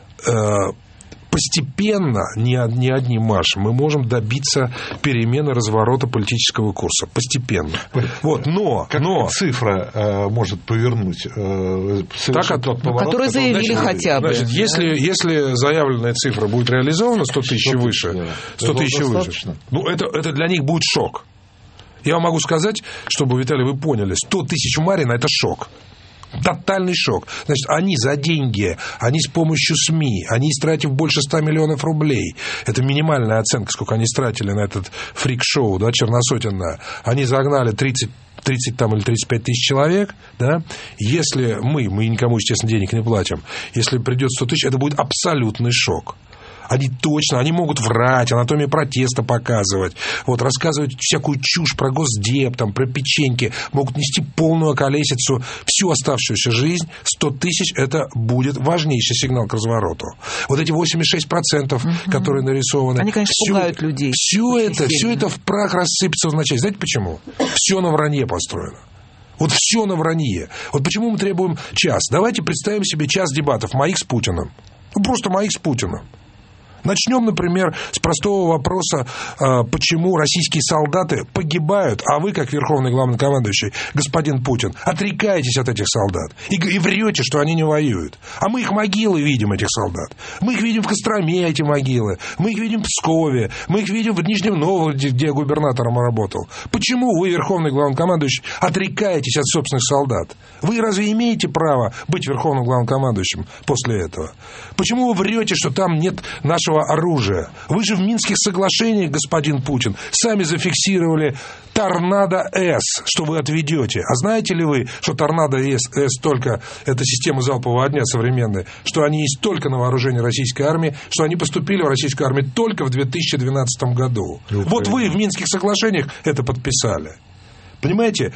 Э, постепенно, не, не одним маршем, мы можем добиться перемены разворота политического курса. Постепенно. Вот, но, как но... цифра э, может повернуть э, так, тот поворот, который заявили значит, хотя бы. Значит, если, если заявленная цифра будет реализована сто тысяч выше, сто тысяч выше, ну, это, это для них будет шок. Я вам могу сказать, чтобы, Виталий, вы поняли, сто тысяч в Марьино – это шок. Тотальный шок. Значит, они за деньги, они с помощью СМИ, они истратив больше ста миллионов рублей. Это минимальная оценка, сколько они истратили на этот фрик-шоу, да, черносотенное. Они загнали тридцать, тридцать там, или тридцать пять тысяч человек, да. Если мы, мы никому, естественно, денег не платим, если придет сто тысяч, это будет абсолютный шок. Они точно, они могут врать, анатомию протеста показывать, вот, рассказывать всякую чушь про Госдеп, там, про печеньки, могут нести полную околесицу всю оставшуюся жизнь. сто тысяч – это будет важнейший сигнал к развороту. Вот эти восемьдесят шесть процентов, угу. которые нарисованы. Они, конечно, все, пугают людей. Все это, все это в прах рассыпется в ночи. Знаете почему? Все на вранье построено. Вот все на вранье. Вот почему мы требуем час. Давайте представим себе час дебатов моих с Путиным. Ну, просто моих с Путиным. Начнем, например, с простого вопроса, почему российские солдаты погибают, а вы, как верховный главнокомандующий, господин Путин, отрекаетесь от этих солдат и, и врете, что они не воюют. А мы их могилы видим, этих солдат. Мы их видим в Костроме, эти могилы. Мы их видим в Пскове. Мы их видим в Нижнем Новгороде, где я губернатором работал. Почему вы, верховный главнокомандующий, отрекаетесь от собственных солдат? Вы разве имеете право быть верховным главнокомандующим после этого? Почему вы врете, что там нет нашего оружия? Вы же в Минских соглашениях, господин Путин, сами зафиксировали Торнадо-С, что вы отведете. А знаете ли вы, что Торнадо-С только это система залпового огня современная, что они есть только на вооружении российской армии, что они поступили в российскую армию только в две тысячи двенадцатом году. Ну, вот вы в Минских соглашениях это подписали. Понимаете?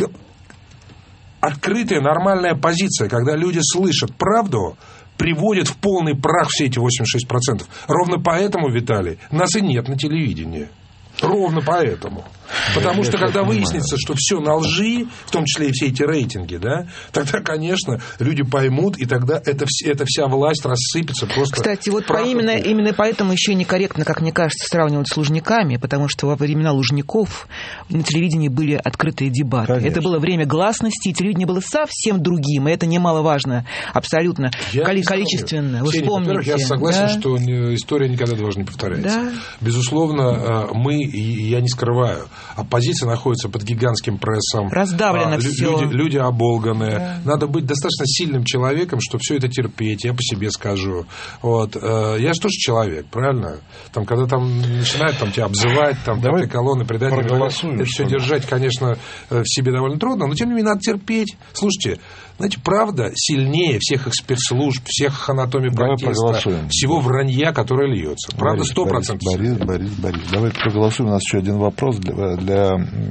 Открытая, нормальная позиция, когда люди слышат правду, приводит в полный прах все эти восемьдесят шесть процентов. Ровно поэтому, Виталий, нас и нет на телевидении. Ровно поэтому. Потому что, когда выяснится, что все на лжи, в том числе и все эти рейтинги, да, тогда, конечно, люди поймут, и тогда эта, эта вся власть рассыпется просто. Кстати, вот по именно, именно поэтому еще некорректно, как мне кажется, сравнивать с Лужниками, потому что во времена Лужников на телевидении были открытые дебаты. Конечно. Это было время гласности, и телевидение было совсем другим, и это немаловажно, абсолютно коли- количественно. Вы Ксения, вспомните. Во-первых, я согласен, да? что история никогда должна не повторяться. Да. Безусловно, мы, и я не скрываю, оппозиция находится под гигантским прессом. Раздавлено а, все. Люди, люди оболганные. Да. Надо быть достаточно сильным человеком, чтобы все это терпеть. Я по себе скажу. Вот. Я же тоже человек, правильно? Там, когда там начинают там, тебя обзывать, там, пятой колонны, предатели, это все держать, конечно, в себе довольно трудно, но тем не менее надо терпеть. Слушайте, знаете, правда сильнее всех их спецслужб, всех анатомий протеста, всего вранья, которое льется. Правда, сто процентов. Борис, Борис, Борис, давайте проголосуем. У нас еще один вопрос для, для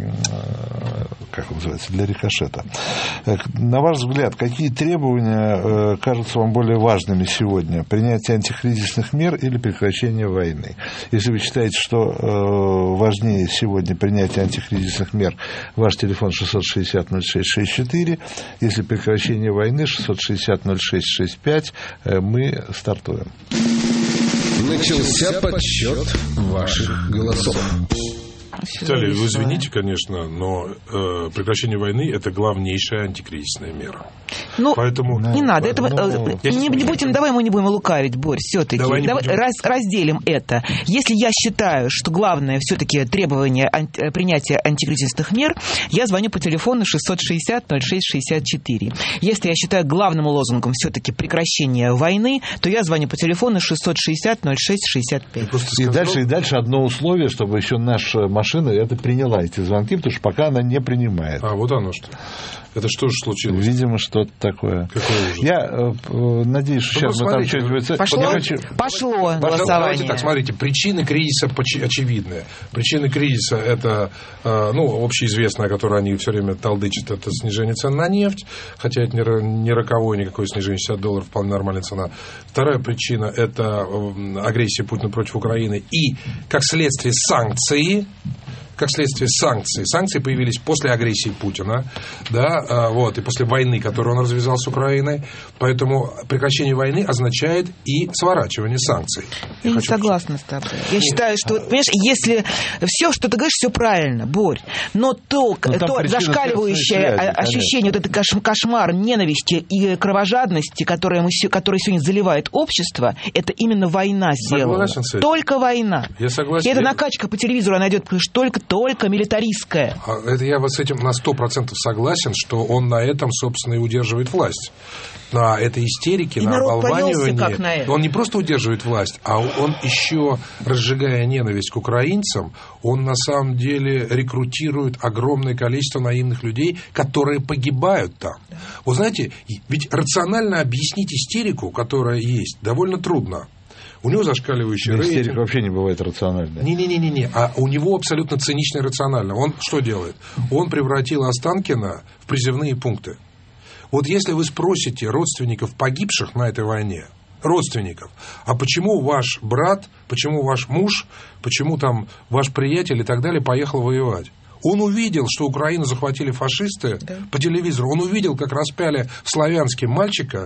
как он называется, для рикошета. На ваш взгляд, какие требования кажутся вам более важными сегодня? Принятие антикризисных мер или прекращение войны? Если вы считаете, что важнее сегодня принятие антикризисных мер, ваш телефон шестьсот шестьдесят ноль шесть шестьдесят четыре. Если прекращение войны шестьсот шестьдесят ноль шесть шестьдесят пять, мы стартуем. Начался подсчет ваших голосов. Виталий, вы извините, конечно, но э, прекращение войны – это главнейшая антикризисная мера. Ну, поэтому, не надо. Это, ну, не, не будем, давай мы не будем лукавить, Борь, все-таки. Давай, давай раз, разделим это. Если я считаю, что главное все-таки требование анти, принятия антикризисных мер, я звоню по телефону шестьсот шестьдесят ноль шесть шестьдесят четыре. Если я считаю главным лозунгом все-таки прекращение войны, то я звоню по телефону шестьсот шестьдесят ноль шесть шестьдесят пять. И дальше, и дальше одно условие, чтобы еще наша машина это приняла, эти звонки, потому что пока она не принимает. А, вот оно что. Это что же случилось? Видимо, что-то такое. Я э, надеюсь, что ну, сейчас мы там что-нибудь... Пошло, хочу... Пошло голосование. Давайте так, смотрите, причины кризиса очевидные. Причины кризиса – это, э, ну, общеизвестная, которую они все время толдычат, это снижение цен на нефть, хотя это не, не роковое никакое снижение, шестьдесят долларов, вполне нормальная цена. Вторая причина – это агрессия Путина против Украины и, как следствие, санкции. Как следствие санкций. Санкции появились после агрессии Путина, да, вот, и после войны, которую он развязал с Украиной. Поэтому прекращение войны означает и сворачивание санкций. Я, Я не согласна с тобой. Я Нет. считаю, что, понимаешь, если все, что ты говоришь, все правильно, Борь, но то, но то зашкаливающее связи, ощущение, конечно. Вот этот кошмар ненависти и кровожадности, которое, мы, которое сегодня заливает общество, это именно война сделала. Только война. Я согласен. И эта накачка по телевизору, она идет только только милитаристская. Это я вот с этим на сто процентов согласен, что он на этом, собственно, и удерживает власть. На этой истерике, и на оболванивании. Он не просто удерживает власть, а он еще, разжигая ненависть к украинцам, он на самом деле рекрутирует огромное количество наивных людей, которые погибают там. Да. Вы знаете, ведь рационально объяснить истерику, которая есть, довольно трудно. У него зашкаливающий рейтинг. Истерика вообще не бывает рациональной. Не-не-не, а у него абсолютно цинично и рационально. Он что делает? Он превратил Останкино в призывные пункты. Вот если вы спросите родственников погибших на этой войне, родственников, а почему ваш брат, почему ваш муж, почему там ваш приятель и так далее поехал воевать? Он увидел, что Украину захватили фашисты, да. По телевизору. Он увидел, как распяли в Славянске мальчика,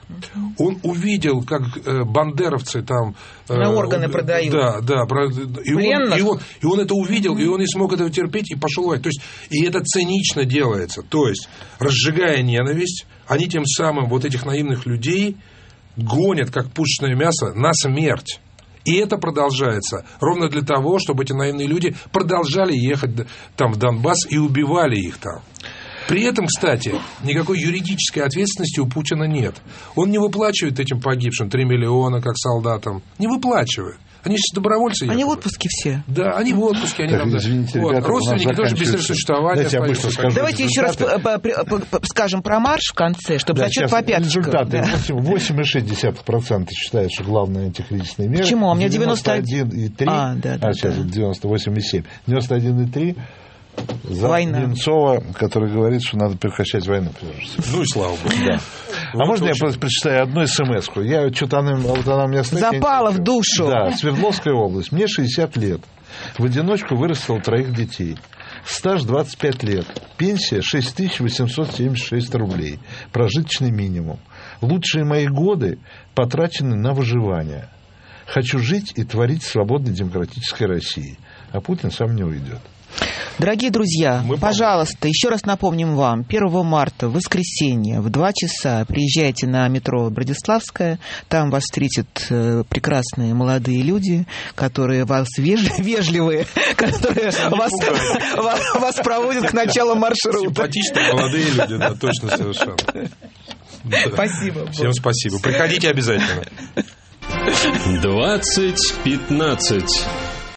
Он увидел, как э, бандеровцы там... Э, На органы продают. Да, да. И он, и, он, и он это увидел, и он не смог этого терпеть, и пошел воевать. То есть, и это цинично делается. То есть, разжигая ненависть, они тем самым вот этих наивных людей гонят, как пушечное мясо, на смерть. И это продолжается ровно для того, чтобы эти наивные люди продолжали ехать там в Донбасс и убивали их там. При этом, кстати, никакой юридической ответственности у Путина нет. Он не выплачивает этим погибшим три миллиона, как солдатам. Не выплачивает. Они же добровольцы. Они в отпуске все. Да, они в отпуске. Они так, там, извините, вот. ребята, родственники тоже без существования. Давайте, я быстро скажу Давайте еще раз скажем про марш в конце, чтобы да, зачет по пяточкам. Результаты. Да. восемь целых шесть десятых процента считают, что главные антикризисные меры. Почему? У меня девяносто один и три. А, да, да, а сейчас да. девяносто восемь и семь. девяносто один и три за Война. Немцова, который говорит, что надо прекращать войну. Ну и слава богу. Да. Вот а можно очень... я просто прочитаю одну смс-ку? Я что-то она, вот она у меня стоит. Запала в душу. Да, Свердловская область. Мне шестьдесят лет. В одиночку вырастил троих детей. Стаж двадцать пять лет. Пенсия шесть тысяч восемьсот семьдесят шесть рублей. Прожиточный минимум. Лучшие мои годы потрачены на выживание. Хочу жить и творить в свободной демократической России. А Путин сам не уйдет. Дорогие друзья, Мы пожалуйста, помним. еще раз напомним вам, первого марта, в воскресенье, в два часа приезжайте на метро Братиславская, там вас встретят прекрасные молодые люди, которые вас веж... вежливые, которые вас, вас, вас проводят к началу маршрута. Симпатичные молодые люди, да, точно, совершенно. Спасибо. Всем спасибо. Приходите обязательно. двадцать пятнадцать